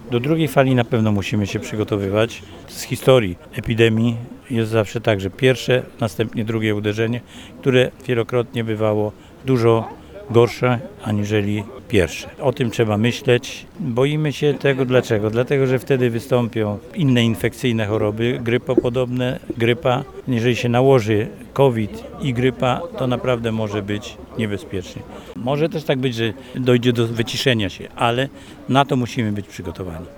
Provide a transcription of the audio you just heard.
Do drugiej fali na pewno musimy się przygotowywać. Z historii epidemii jest zawsze tak, że pierwsze, następnie drugie uderzenie, które wielokrotnie bywało dużo gorsze aniżeli pierwsze. O tym trzeba myśleć. Boimy się tego dlaczego? Dlatego, że wtedy wystąpią inne infekcyjne choroby, grypopodobne, grypa. Jeżeli się nałoży COVID i grypa, to naprawdę może być niebezpiecznie. Może też tak być, że dojdzie do wyciszenia się, ale na to musimy być przygotowani.